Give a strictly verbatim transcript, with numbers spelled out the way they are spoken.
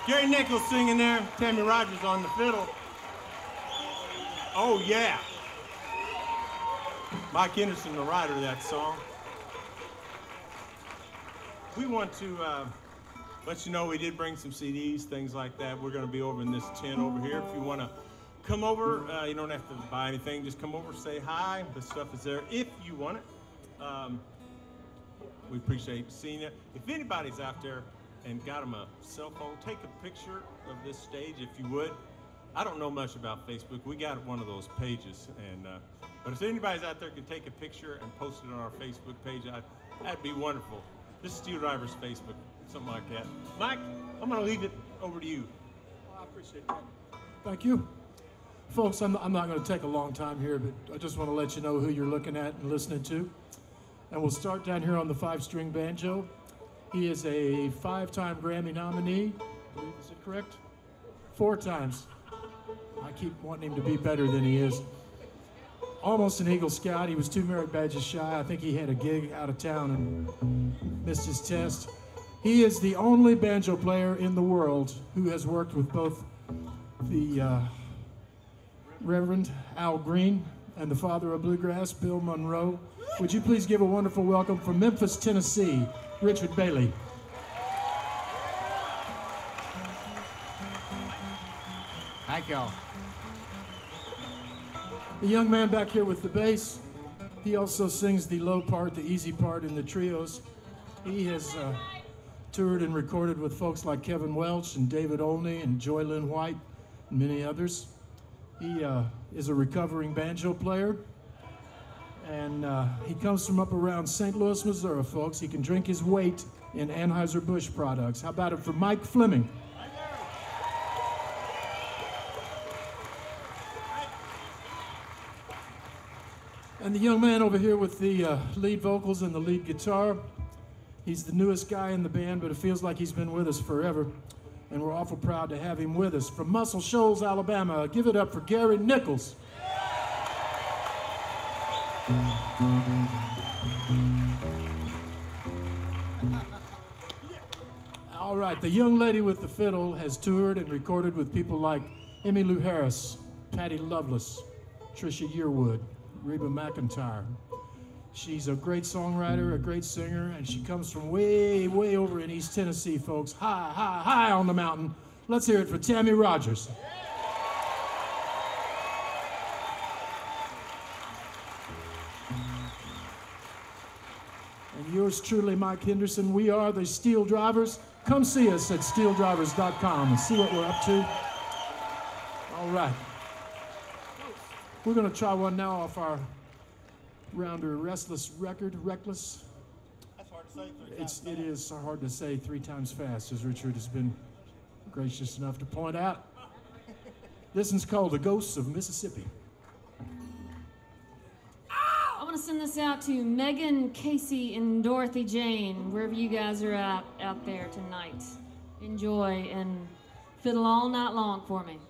Gary Nichols singing there, Tammy Rogers on the fiddle. Oh, yeah. Mike Henderson, the writer of that song. We want to uh, let you know we did bring some C Ds, things like that. We're going to be over in this tent over here. If you want to come over, uh, you don't have to buy anything. Just come over, say hi. The stuff is there if you want it. Um, we appreciate seeing it. If anybody's out there and got them a cell phone, take a picture of this stage if you would. I don't know much about Facebook. We got one of those pages, and uh, but if anybody's out there can take a picture and post it on our Facebook page, I'd, that'd be wonderful. This is Steel Drivers Facebook, something like that. Mike, I'm going to leave it over to you. Well, I appreciate that. Thank you. Folks, I'm, I'm not going to take a long time here, but I just want to let you know who you're looking at and listening to. And we'll start down here on the five-string banjo. He is a five-time Grammy nominee. I believe, is it correct? Four times. I keep wanting him to be better than he is. Almost an Eagle Scout. He was two merit badges shy. I think he had a gig out of town and missed his test. He is the only banjo player in the world who has worked with both the uh, Reverend Al Green and the father of bluegrass, Bill Monroe. Would you please give a wonderful welcome from Memphis, Tennessee, Richard Bailey. Thank y'all. The young man back here with the bass, he also sings the low part, the easy part in the trios. He has uh, toured and recorded with folks like Kevin Welch and David Olney and Joy Lynn White and many others. He uh, is a recovering banjo player, and uh, he comes from up around Saint Louis, Missouri, folks. He can drink his weight in Anheuser-Busch products. How about it for Mike Fleming? And the young man over here with the uh, lead vocals and the lead guitar, he's the newest guy in the band, but it feels like he's been with us forever. And we're awful proud to have him with us. From Muscle Shoals, Alabama, give it up for Gary Nichols. All right, the young lady with the fiddle has toured and recorded with people like Emmylou Harris, Patty Loveless, Trisha Yearwood, Reba McEntire. She's a great songwriter, a great singer, and she comes from way, way over in East Tennessee, folks. High, high, high on the mountain. Let's hear it for Tammy Rogers. And yours truly, Mike Henderson. We are the Steel Drivers. Come see us at steel drivers dot com and see what we're up to. All right. We're going to try one now off our Rounder Restless record, Reckless. That's hard to say three times It's, fast. it is hard to say three times fast, as Richard has been gracious enough to point out. This one's called The Ghosts of Mississippi. I want to send this out to Megan, Casey, and Dorothy Jane, wherever you guys are out, out there tonight. Enjoy and fiddle all night long for me.